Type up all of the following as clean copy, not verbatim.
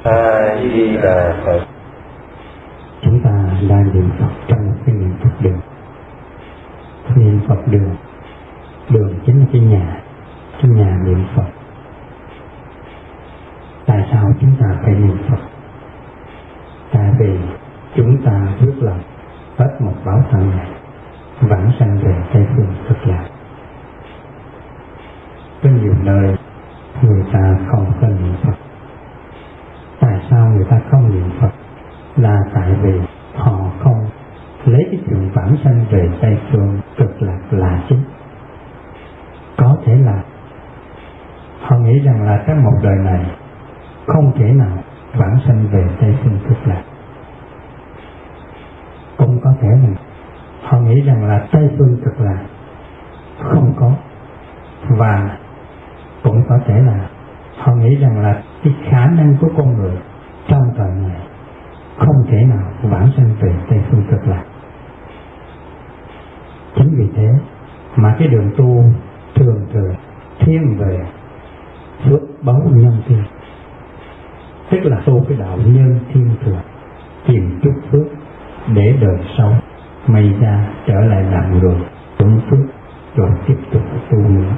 A Di Đà Phật. Chúng ta đang niệm Phật trong một cái niệm Phật đường. Niệm Phật đường, đường chính là cái nhà niệm Phật. Tại sao chúng ta phải niệm Phật? Tại vì chúng ta quyết lòng hết một báo thân này, vãng sanh về Tây Phương Cực Lạc. Có nhiều nơi người ta không có niệm Phật. Tại sao người ta không niệm Phật? Là tại vì họ không lấy cái chuyện vãng sanh về Tây Phương Cực Lạc là chính. Có thể là họ nghĩ rằng là trong một đời này không thể nào vãng sanh về Tây Phương Cực Lạc. Cũng có thể là họ nghĩ rằng là Tây Phương Cực Lạc không có. Và cũng có thể là họ nghĩ rằng là cái khả năng của con người trong đời này không thể nào vãng sanh về Tây Phương Cực Lạc. Chính vì thế mà cái đường tu thường thiên về phước báu nhân thiên, tức là tu cái đạo nhân thiên thường, tìm chút phước để đời sau may ra trở lại làm người tụng phước rồi tiếp tục tu nữa.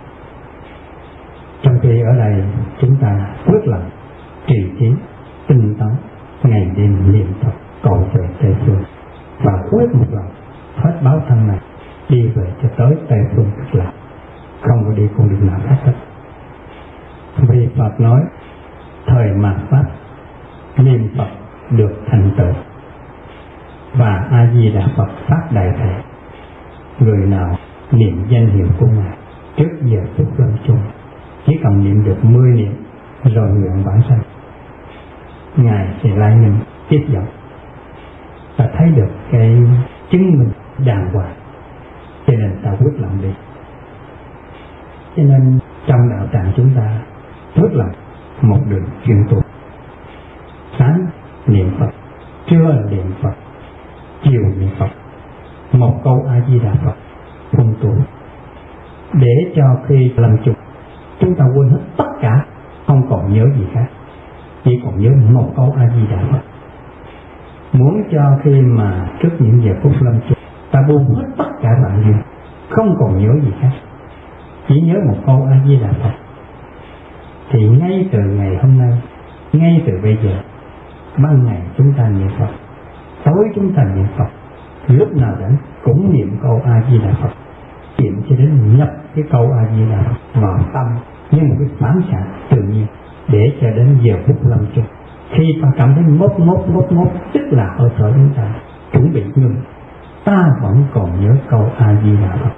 Trong khi ở đây chúng ta quyết lòng trì trí tinh tấn ngày đêm niệm Phật cầu về Tây Phương, và quyết một lòng hết báo thân này đi về cho tới Tây Phương Cực Lạc, không có đi con đường nào khác hết. Vì Phật nói thời mạt Pháp niệm Phật được thành tựu, và A Di Đà Phật phát đại thể. Người nào niệm danh hiệu của Ngài trước giờ phút lâm chung, chỉ cần niệm được 10 niệm rồi nguyện vãng sanh, Ngài sẽ lại niệm tiếp dẫn, ta thấy được cái chứng minh đàng hoàng. Cho nên ta quyết lòng đi. Cho nên trong đạo tràng chúng ta quyết lòng một đường chuyên tu. Sáng niệm Phật, trưa niệm Phật, chiều niệm Phật, một câu A Di Đà Phật phun tu, để cho khi lâm chung chúng ta quên hết tất cả, không còn nhớ gì khác, chỉ còn nhớ một câu A Di Đà Phật. Muốn cho khi mà trước những giờ phút lâm chung ta buông hết tất cả bạn duyên, không còn nhớ gì khác, chỉ nhớ một câu A Di Đà Phật, thì ngay từ ngày hôm nay, ngay từ bây giờ, ban ngày chúng ta niệm Phật, tối chúng ta niệm Phật, lúc nào rảnh cũng niệm câu A Di Đà Phật, niệm cho đến nhập cái câu A Di Đà Phật vào tâm như một cái phản xạ tự nhiên, để cho đến giờ phút lâm chung, khi ta cảm thấy ngốt, tức là hơi thở chúng ta chuẩn bị ngừng, ta vẫn còn nhớ câu A Di Đà Phật.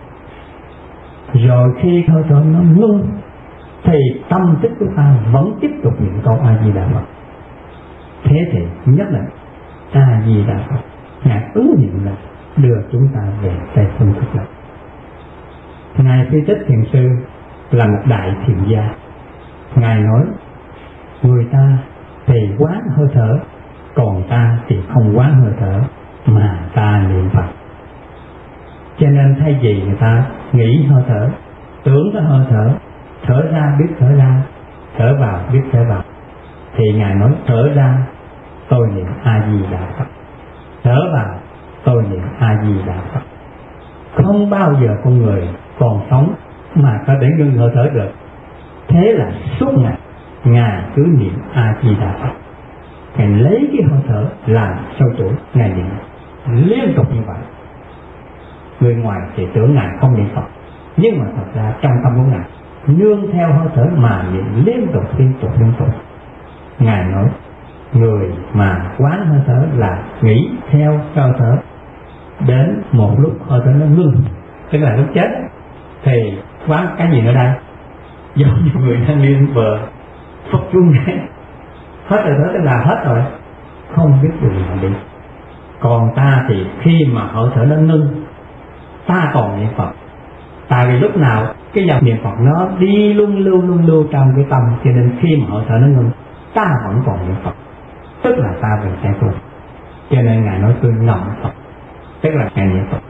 Rồi khi hơi thở nó ngưng thì tâm thức của ta vẫn tiếp tục niệm câu A Di Đà Phật. Thế thì nhất là A Di Đà Phật Ngài ứng nghiệm là đưa chúng ta về Tây Phương Cực Lạc. Ngài Phi Tích Thiền Sư là một đại thiền gia. Ngài nói người ta thì quán hơi thở, còn ta thì không quán hơi thở mà ta niệm Phật. Cho nên thay vì người ta nghĩ hơi thở, tưởng cái hơi thở, thở ra biết thở ra, thở vào biết thở vào, thì Ngài nói thở ra tôi niệm A Di Đà Phật, thở vào tôi niệm A Di Đà Phật. Không bao giờ con người còn sống mà có thể ngưng hơi thở được. Thế là suốt ngày Ngài cứ niệm A Di Đà Phật, Ngài lấy cái hơi thở làm sâu chuỗi, Ngài niệm liên tục như vậy. Người ngoài thì tưởng Ngài không niệm Phật, nhưng mà thật ra trong tâm của Ngài nương theo hơi thở mà niệm liên tục. Ngài nói người mà quán hơi thở là nghĩ theo hơi thở, đến một lúc hơi thở nó ngưng, tức là lúc chết, thì quán cái gì ở đây? Giống như người thanh niên vừa phất chuông ngay, hết hơi thở tức là hết rồi, không biết đường nào đi. Còn ta thì khi mà hơi thở nó ngưng, ta còn niệm Phật. Tại vì lúc nào cái dòng niệm Phật nó đi luôn lưu trong cái tâm, cho nên khi mà hơi thở nó ngưng, ta vẫn còn niệm Phật, tức là ta về Tây Phương. Cho nên Ngài nói tôi ngậm Phật, tức là Ngài niệm Phật.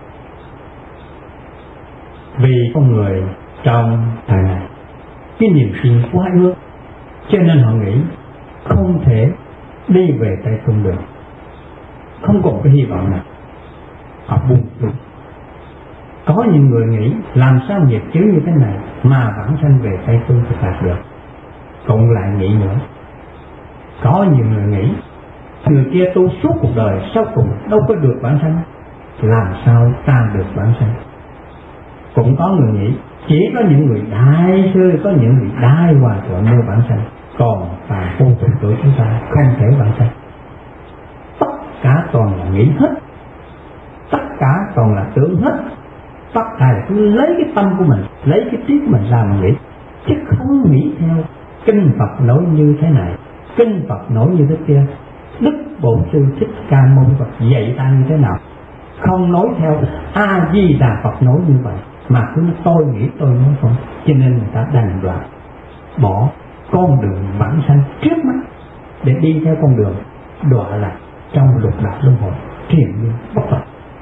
Vì con người trong thời này cái niềm tin quá ước, cho nên họ nghĩ không thể đi về Tây Phương được, không còn cái hy vọng nào, họ buông luôn. Có những người nghĩ làm sao nghiệp chướng như thế này mà vãng sanh về Tây Phương thực đạt được, cộng lại nghĩ nữa. Có nhiều người nghĩ người kia tu suốt cuộc đời sau cùng đâu có được vãng sanh, làm sao ta được vãng sanh. Cũng có người nghĩ chỉ có những người đại sư, có những người đại hòa thượng mới vãng sanh, còn phàm phu tục tử chúng ta không thể vãng sanh. Tất cả toàn là nghĩ hết, tất cả toàn là tưởng hết, tất cả là cứ lấy cái tâm của mình, lấy cái trí của mình làm nghĩ, chứ không nghĩ theo kinh Phật nói như thế này, kinh Phật nói như thế kia, Đức Bổn Sư Thích Ca Mâu Ni Phật dạy ta như thế nào, không nói theo A Di Đà Phật nói như vậy, mà cứ tôi nghĩ tôi nói không. Cho nên người ta đành đoạn bỏ con đường vãng sanh trước mắt để đi theo con đường đọa lạc trong lục đạo luân hồi triền miên bất tận.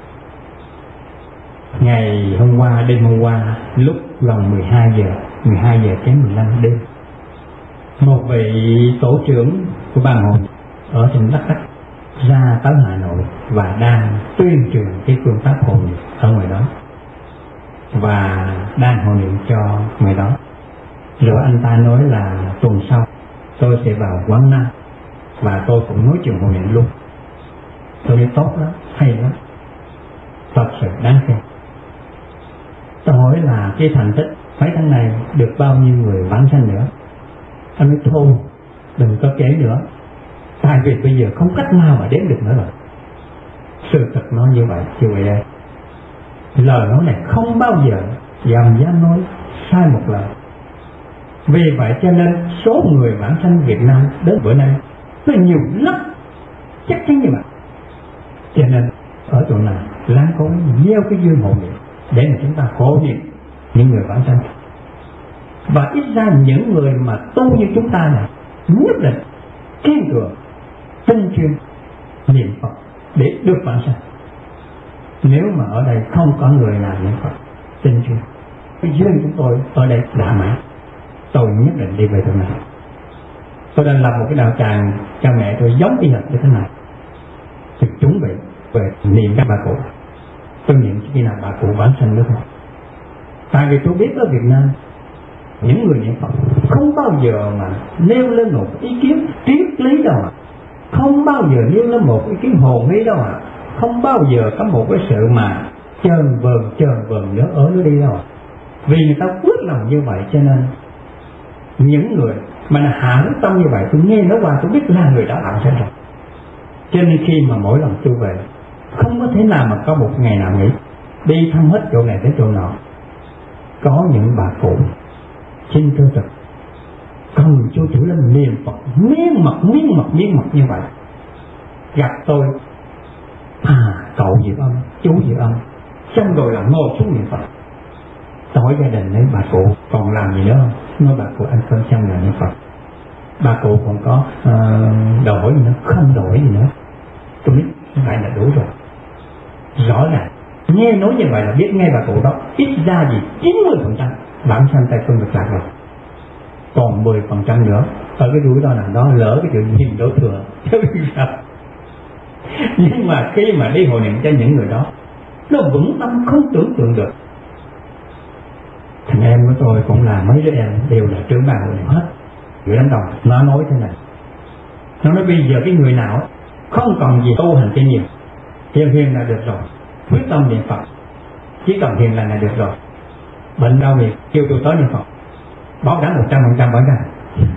Ngày hôm qua, đêm hôm qua, lúc gần 12 giờ kém 15 đêm, một vị tổ trưởng của ban hội ở tỉnh Đắk Lắk ra tới Hà Nội và đang tuyên truyền cái phương pháp hộ niệm ở ngoài đó, và đang hộ niệm cho người đó. Rồi anh ta nói là tuần sau tôi sẽ vào Quảng Nam và tôi cũng nói chuyện hộ niệm luôn. Tôi nói tốt lắm, hay lắm, thật sự đáng khen. Tôi hỏi là cái thành tích mấy tháng này được bao nhiêu người vãng sanh nữa. Anh nói thôi đừng có kể nữa, tại vì bây giờ không cách nào mà đếm được nữa rồi. Sự thật nó như vậy chứ vậy đây. Lời nói này không bao giờ dám nói sai một lời. Vì vậy cho nên số người vãng sanh Việt Nam đến bữa nay nó nhiều lắm, chắc chắn như vậy. Cho nên ở chỗ này láng cố gieo cái duyên hộ niệm để mà chúng ta hộ niệm những người vãng sanh. Và ít ra những người mà tu như chúng ta này nhất định kiên cường tinh chuyên niệm Phật để được vãng sanh. Nếu mà ở đây không có người nào niệm Phật tinh chuyên, cái duyên của tôi ở đây đã mãn, tôi nhất định đi về chỗ này. Tôi đang làm một cái đạo tràng cho mẹ tôi giống y hệt như thế này, thì chuẩn bị về niệm các bà cụ. Tôi niệm khi nào bà cụ vãng sanh nữa không? Tại vì tôi biết ở Việt Nam những người niệm Phật không bao giờ mà nêu lên một ý kiến triết lý đâu ạ, không bao giờ nêu lên một ý kiến hồn lý đâu ạ, không bao giờ có một cái sự mà chờn vờn nhớ ở nó đi đâu ạ. Vì người ta quyết lòng như vậy cho nên những người mà hạ cái tâm như vậy, tôi nghe nói qua tôi biết là người đó vãng sanh rồi. Cho nên khi mà mỗi lần tôi về không có thể nào mà có một ngày nào nghỉ, đi thăm hết chỗ này đến chỗ nọ. Có những bà cụ xin thưa thật cần chú chủ lên niệm Phật miên mật như vậy, gặp tôi cậu Diệu Âm, chú Diệu Âm, xong rồi là ngồi xuống niệm Phật. Tôi hỏi gia đình ấy bà cụ còn làm gì nữa không? Nói bà cụ ăn cơm xong là niệm Phật. Bà cụ còn có đổi gì nữa? Không đổi gì nữa. Tôi biết vậy là đủ rồi. Rõ ràng nghe nói như vậy là biết ngay bà cụ đó ít ra gì 90% vãng sanh Tây Phương cực lạc rồi, còn 10% nữa ở cái rủi ro nào đó lỡ cái chuyện nhìn đổ thừa chứ biết sao. Nhưng mà khi mà đi hộ niệm cho những người đó, nó vững tâm không tưởng tượng được. Thằng em của tôi cũng là mấy đứa em đều là trưởng ban hộ niệm hết. Người đánh đồng nó nói thế này, nó nói bây giờ cái người nào không còn gì tu hành kinh nhiều, hiền là được rồi, quyết tâm niệm Phật, chỉ cần hiền là được rồi. Bệnh đau thì kêu tôi tới niệm Phật, bảo đảm 100% bảo đảm.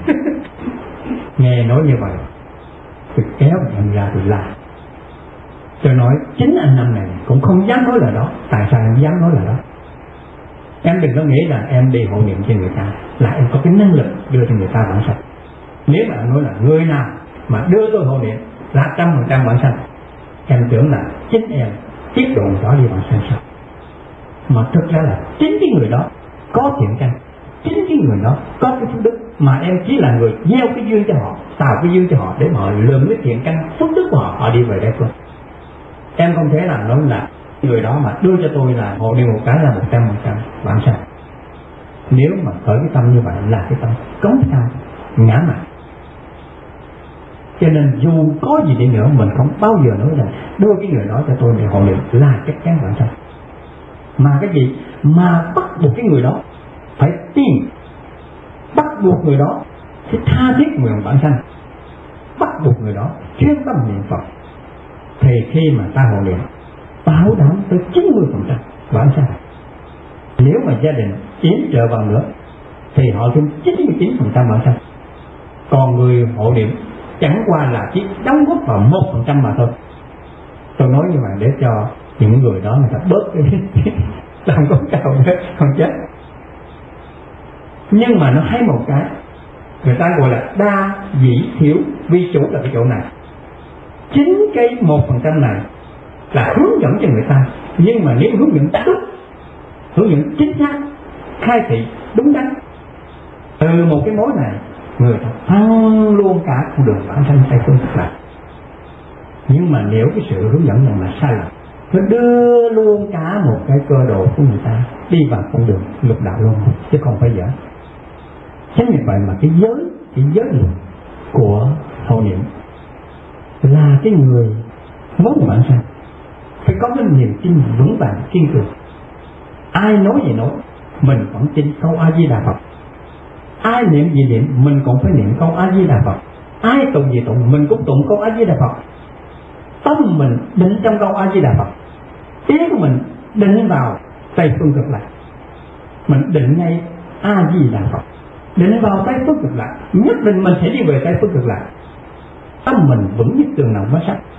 Nghe nói như vậy tôi kéo em ra tôi làm. Tôi nói chính anh năm này cũng không dám nói lời đó. Tại sao em dám nói lời đó? Em đừng có nghĩ là em đi hộ niệm cho người ta là em có cái năng lực đưa cho người ta vãng sanh. Nếu mà em nói là người nào mà đưa tôi hộ niệm là 100% vãng sanh, em tưởng là chính em tiết độ đó đi vãng sanh sao? Mà thực ra là chính cái người đó có thiện căn, chính cái người đó có cái phước đức, mà em chỉ là người gieo cái duyên cho họ, tạo cái duyên cho họ để họ lượm cái thiện căn phước đức của họ, họ đi về đây thôi. Em không thể làm nói là người đó mà đưa cho tôi là hộ niệm một cái là 100% vãng sanh. Nếu mà khởi cái tâm như vậy là cái tâm cống cao ngã mạn. Cho nên dù có gì đi nữa mình không bao giờ nói là đưa cái người đó cho tôi để hộ niệm là chắc chắn vãng sanh. Mà cái gì mà bắt buộc cái người đó phải tin, bắt buộc người đó phải tha thiết nguyện vãng sanh, bắt buộc người đó chuyên tâm niệm Phật, thì khi mà ta hộ niệm bảo đảm tới 90% vãng sanh. Nếu mà gia đình yểm trợ vào nữa thì họ thêm 99% vãng sanh. Còn người hộ niệm chẳng qua là chỉ đóng góp vào 1% mà thôi. Tôi nói như vậy để cho những người đó người ta bớt cái làm con cầu không chết. Nhưng mà nó hay một cái, người ta gọi là đa dĩ thiếu vi chủ là cái chỗ này. Chính cái 1% này là hướng dẫn cho người ta, nhưng mà nếu hướng dẫn đúng, hướng dẫn chính xác, khai thị đúng đắn, từ một cái mối này người ta thăng luôn cả con đường bản thân Tây phương cực lạc. Nhưng mà nếu cái sự hướng dẫn này mà sai lầm, nó đưa luôn cả một cái cơ đồ của người ta đi vào con đường lục đạo luôn, chứ không phải dở. Chính vì vậy mà cái giới luật của hộ niệm là cái người muốn bản thân phải có cái niềm tin vững vàng kiên cường. Ai nói gì nói, mình vẫn tin câu A Di Đà Phật. Ai niệm gì niệm, mình cũng phải niệm câu A Di Đà Phật. Ai tụng gì tụng, mình cũng tụng câu A Di Đà Phật. Tâm mình định trong câu A Di Đà Phật, ý của mình định vào Tây phương cực lạc, mình định ngay A Di Đà Phật, định vào Tây phương cực lạc, nhất định mình sẽ đi về Tây phương cực lạc. Tâm mình vững như tường đồng vách sắt.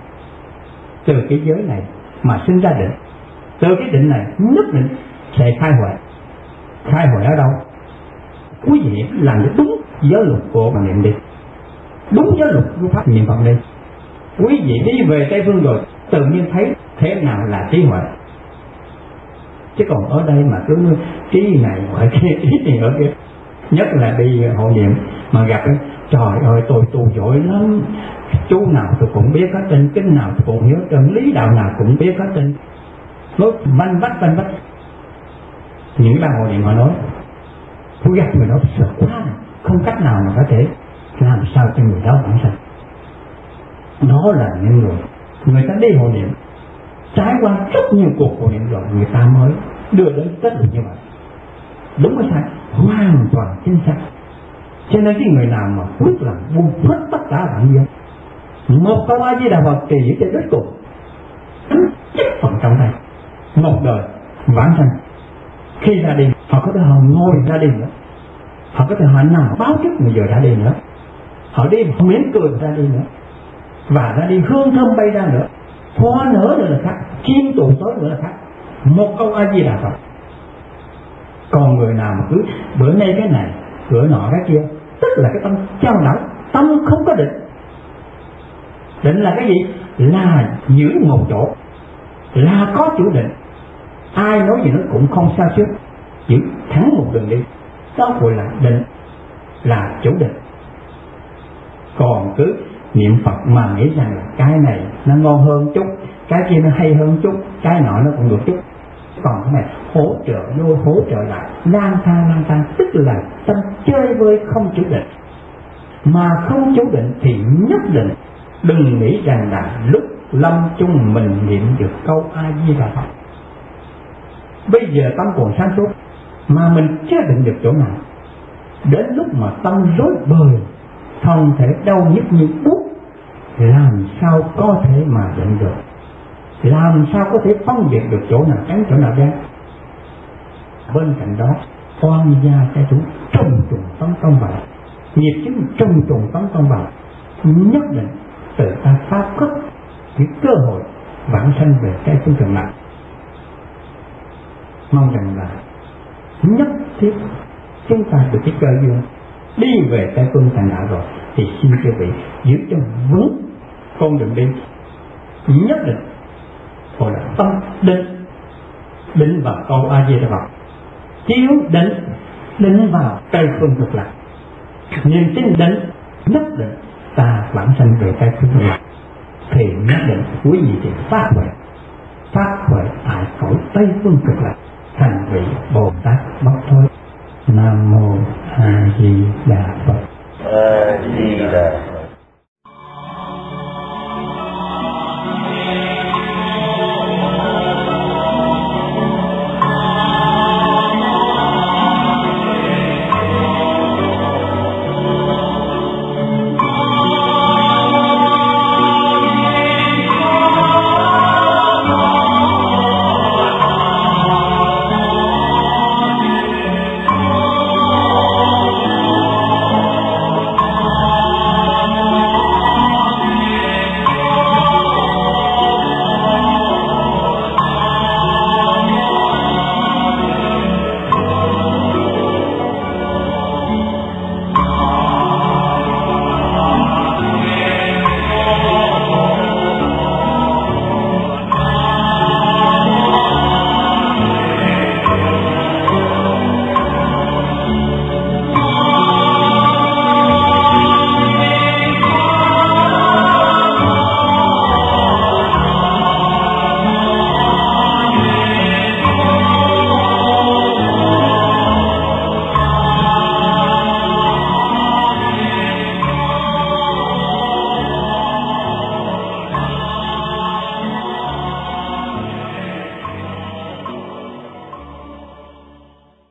Từ cái giới này mà sinh ra định, từ cái định này nhất định sẽ khai huệ. Khai huệ ở đâu? Quý vị làm cho đúng giới luật của bạn niệm đi, đúng giới luật của pháp niệm Phật đi. Quý vị đi về Tây phương rồi tự nhiên thấy thế nào là trí huệ. Chứ còn ở đây mà cứ trí này huệ kia, trí này ở kia, nhất là đi hộ niệm mà gặp ấy, trời ơi tôi tu giỏi lắm, chú nào tôi cũng biết hết trên, kinh nào tôi cũng nhớ trên, lý đạo nào cũng biết hết trên, nói vanh vách. Những ban hộ niệm họ nói tôi gặp người đó sợ quá, không cách nào mà có thể làm sao cho người đó vãng sanh. Đó là những người ta đi hộ niệm trải qua rất nhiều cuộc hộ niệm rồi, người ta mới đưa đến kết luận như vậy. Đúng hay sai? Hoàn toàn chính xác. Cho nên cái người nào mà quyết làm buông hết tất cả vạn dân, một câu A Di Đà Phật kỳ diệu tới đích cùng, chắc phần trong đây một đời vãng sanh. Khi ra đi họ có thể họ ngồi ra đi nữa, họ có thể họ nằm báo trước người giờ ra đi nữa, họ đi họ mỉm cười ra đi nữa, và ra đi hương thơm bay ra nữa, hoa nở nữa là khác, chim tụ tối nữa là khác. Một câu A Di Đà Phật. Còn người nào mà cứ bữa nay cái này bữa nọ cái kia, tức là cái tâm trao đảo, tâm không có định. Định là cái gì? Là giữ một chỗ, là có chủ định. Ai nói gì nó cũng không sao xuyến, giữ thẳng một đường đi, đó gọi là định, là chủ định. Còn cứ niệm Phật mà nghĩ rằng là cái này nó ngon hơn chút, cái kia nó hay hơn chút, cái nọ nó cũng được chút, còn cái này hỗ trợ vô hỗ trợ lại, lang thang, tức là tâm chơi vơi không chủ định. Mà không chủ định thì nhất định đừng nghĩ rằng là lúc lâm chung mình niệm được câu A Di Đà Phật. Bây giờ tâm còn sáng suốt mà mình chưa định được chỗ nào, đến lúc mà tâm rối bời, thân thể đau nhức như buốt, làm sao có thể mà định được, làm sao có thể phân biệt được chỗ nào trắng chỗ nào đen. Bên cạnh đó oan gia trái chủ trùng trùng tấn công vào, nghiệp chứng trùng trùng tấn công vào, nhất định tự ta phá khất cái cơ hội vãng sanh về cái phương trường này. Mong rằng là nhất thiết chúng ta được cái cơ duyên đi về cái phương thành đạo rồi thì xin quý vị giữ cho vững con đường đi, nhất định gọi là tâm định vào câu A Di Đà Phật, chiếu định vào Tây phương cực lạc, niềm tin định nhất định ta vãng sanh về Tây phương cực lạc, thì nhất định quý vị thì phát huệ tại cõi Tây phương cực lạc, thành vị Bồ Tát bất thối. Nam mô A Di Đà Phật. A Di Đà Phật.